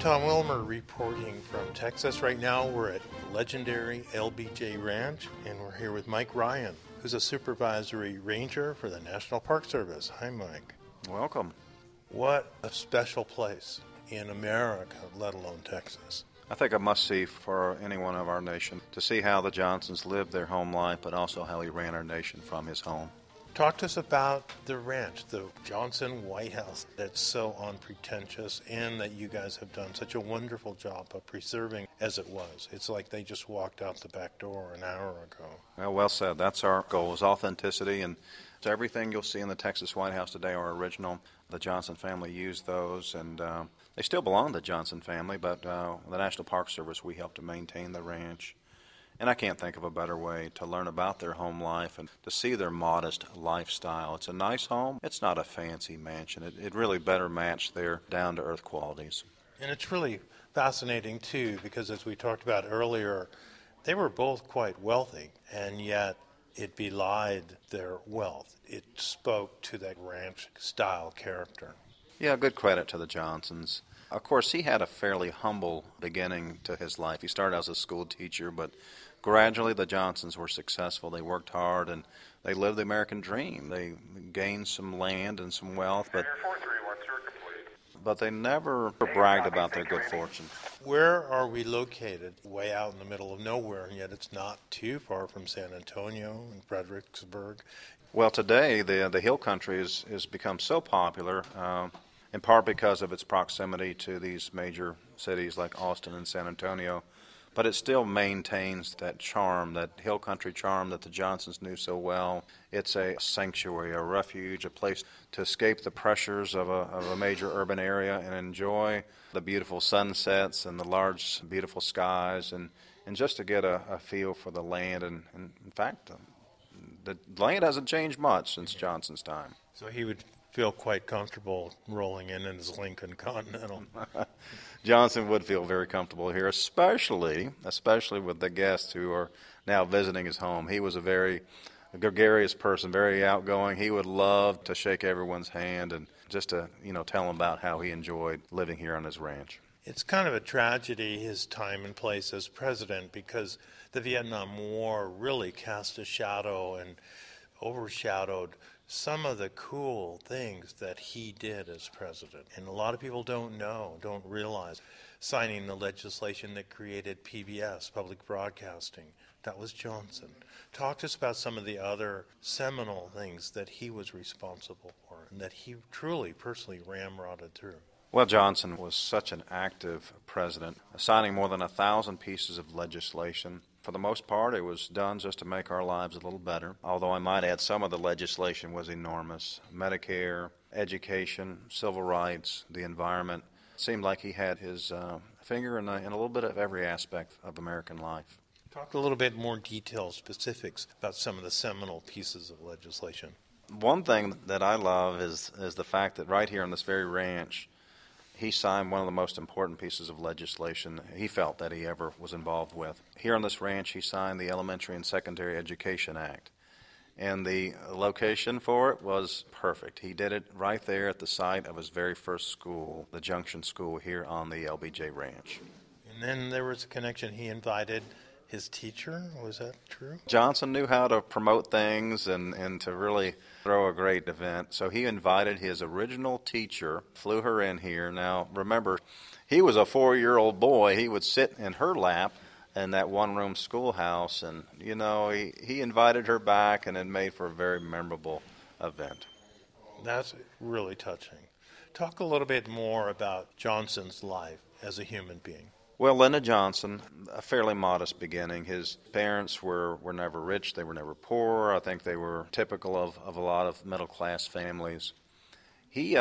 Tom Wilmer reporting from Texas. Right now we're at legendary LBJ Ranch, and we're here with Mike Ryan, who's a supervisory ranger for the National Park Service. Hi, Mike. Welcome. What a special place in America, let alone Texas. I think a must-see for anyone of our nation to see how the Johnsons lived their home life, but also how he ran our nation from his home. Talk to us about the ranch, the Johnson White House, that's so unpretentious, and that you guys have done such a wonderful job of preserving as it was. It's like they just walked out the back door an hour ago. Well said. That's our goal, is authenticity, and everything you'll see in the Texas White House today are original. The Johnson family used those, and they still belong to the Johnson family, but the National Park Service, we help to maintain the ranch. And I can't think of a better way to learn about their home life and to see their modest lifestyle. It's a nice home. It's not a fancy mansion. It really better matched their down-to-earth qualities. And it's really fascinating, too, because as we talked about earlier, they were both quite wealthy, and yet it belied their wealth. It spoke to that ranch-style character. Yeah, good credit to the Johnsons. Of course, he had a fairly humble beginning to his life. He started as a school teacher, but gradually the Johnsons were successful. They worked hard, and they lived the American dream. They gained some land and some wealth, but they never bragged about their good fortune. Where are we located? Way out in the middle of nowhere, and yet it's not too far from San Antonio and Fredericksburg. Well, today the hill country has become so popular, in part because of its proximity to these major cities like Austin and San Antonio, but it still maintains that charm, that hill country charm that the Johnsons knew so well. It's a sanctuary, a refuge, a place to escape the pressures of a major urban area and enjoy the beautiful sunsets and the large, beautiful skies, and just to get a feel for the land. And in fact, the land hasn't changed much since Johnson's time. So he would feel quite comfortable rolling in his Lincoln Continental. Johnson would feel very comfortable here, especially with the guests who are now visiting his home. He was a very gregarious person, very outgoing. He would love to shake everyone's hand and just to tell them about how he enjoyed living here on his ranch. It's kind of a tragedy, his time and place as president, because the Vietnam War really cast a shadow and overshadowed some of the cool things that he did as president. And a lot of people don't realize. Signing the legislation that created PBS, public broadcasting, that was Johnson. Talk to us about some of the other seminal things that he was responsible for and that he truly, personally ramrodded through. Well, Johnson was such an active president, signing more than 1,000 pieces of legislation. For the most part, it was done just to make our lives a little better, although I might add some of the legislation was enormous. Medicare, education, civil rights, the environment. It seemed like he had his finger in a little bit of every aspect of American life. Talk a little bit more details, specifics about some of the seminal pieces of legislation. One thing that I love is the fact that right here on this very ranch, he signed one of the most important pieces of legislation he felt that he ever was involved with. Here on this ranch, he signed the Elementary and Secondary Education Act. And the location for it was perfect. He did it right there at the site of his very first school, the Junction School here on the LBJ Ranch. And then there was a connection. He invited his teacher. Was that true? Johnson knew how to promote things and to really throw a great event. So he invited his original teacher, flew her in here. Now, remember, he was a 4-year-old boy. He would sit in her lap in that one-room schoolhouse. And, he invited her back, and it made for a very memorable event. That's really touching. Talk a little bit more about Johnson's life as a human being. Well, Linda Johnson, a fairly modest beginning. His parents were never rich. They were never poor. I think they were typical of a lot of middle-class families. He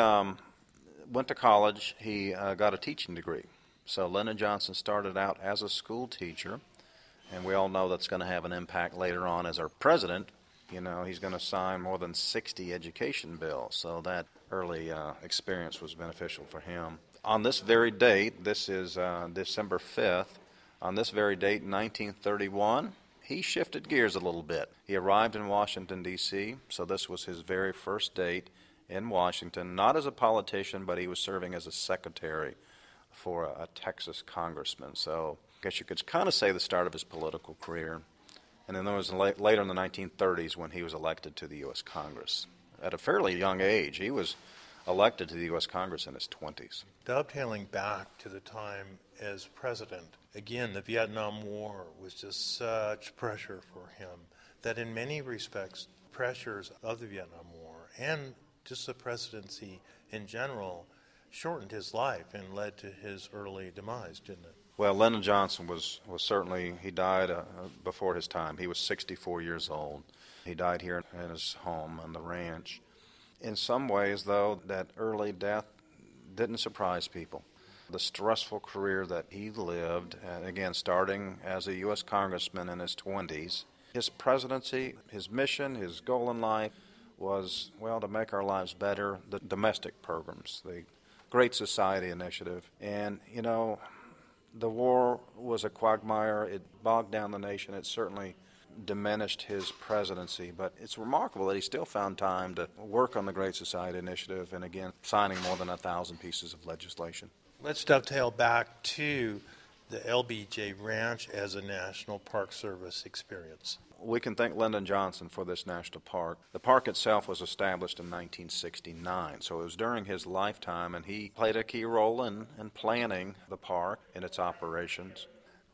went to college. He got a teaching degree. So Linda Johnson started out as a school teacher, and we all know that's going to have an impact later on as our president. He's going to sign more than 60 education bills, so that early experience was beneficial for him. On this very date, this is December 5th, on this very date in 1931, he shifted gears a little bit. He arrived in Washington, D.C., so this was his very first date in Washington, not as a politician, but he was serving as a secretary for a Texas congressman. So I guess you could kind of say the start of his political career. And then there was later in the 1930s when he was elected to the U.S. Congress. At a fairly young age, he was elected to the U.S. Congress in his 20s. Dovetailing back to the time as president, again, the Vietnam War was just such pressure for him that in many respects, pressures of the Vietnam War and just the presidency in general shortened his life and led to his early demise, didn't it? Well, Lyndon Johnson was certainly, he died before his time. He was 64 years old. He died here in his home on the ranch. In some ways, though, that early death didn't surprise people. The stressful career that he lived, and again, starting as a U.S. congressman in his 20s, his presidency, his mission, his goal in life was, well, to make our lives better, the domestic programs, the Great Society Initiative. And, you know, the war was a quagmire. It bogged down the nation. It certainly diminished his presidency, but it's remarkable that he still found time to work on the Great Society Initiative and, again, signing more than 1,000 pieces of legislation. Let's dovetail back to the LBJ Ranch as a National Park Service experience. We can thank Lyndon Johnson for this national park. The park itself was established in 1969, so it was during his lifetime, and he played a key role in planning the park and its operations.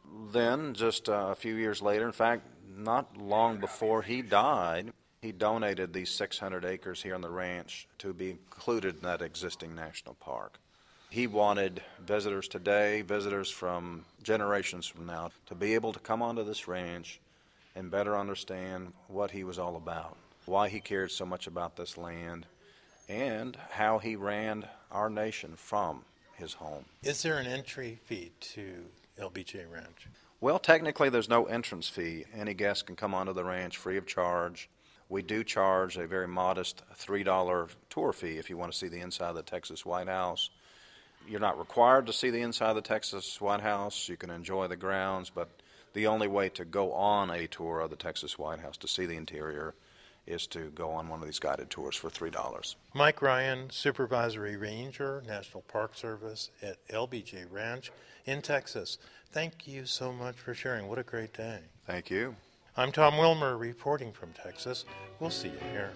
Then, just a few years later, in fact, not long before he died, he donated these 600 acres here on the ranch to be included in that existing national park. He wanted visitors today, visitors from generations from now, to be able to come onto this ranch and better understand what he was all about, why he cared so much about this land, and how he ran our nation from his home. Is there an entry fee to LBJ Ranch? Well, technically there's no entrance fee. Any guest can come onto the ranch free of charge. We do charge a very modest $3 tour fee if you want to see the inside of the Texas White House. You're not required to see the inside of the Texas White House. You can enjoy the grounds, but the only way to go on a tour of the Texas White House to see the interior is to go on one of these guided tours for $3. Mike Ryan, Supervisory Ranger, National Park Service at LBJ Ranch in Texas. Thank you so much for sharing. What a great day. Thank you. I'm Tom Wilmer reporting from Texas. We'll see you here.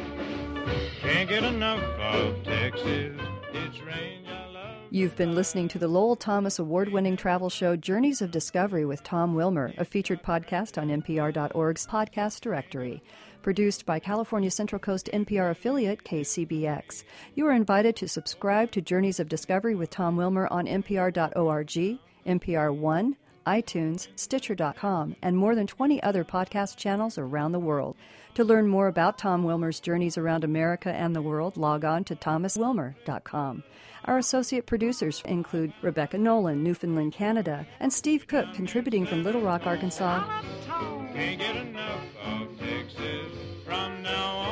Can't get enough of Texas. It's range I love. You've been listening to the Lowell Thomas award-winning travel show Journeys of Discovery with Tom Wilmer, a featured podcast on NPR.org's podcast directory. Produced by California Central Coast NPR affiliate KCBX. You are invited to subscribe to Journeys of Discovery with Tom Wilmer on NPR.org, NPR One, iTunes, Stitcher.com, and more than 20 other podcast channels around the world. To learn more about Tom Wilmer's journeys around America and the world, log on to thomaswilmer.com. Our associate producers include Rebecca Nolan, Newfoundland, Canada, and Steve Cook, contributing from Little Rock, Arkansas. Can't get enough of Texas from now on.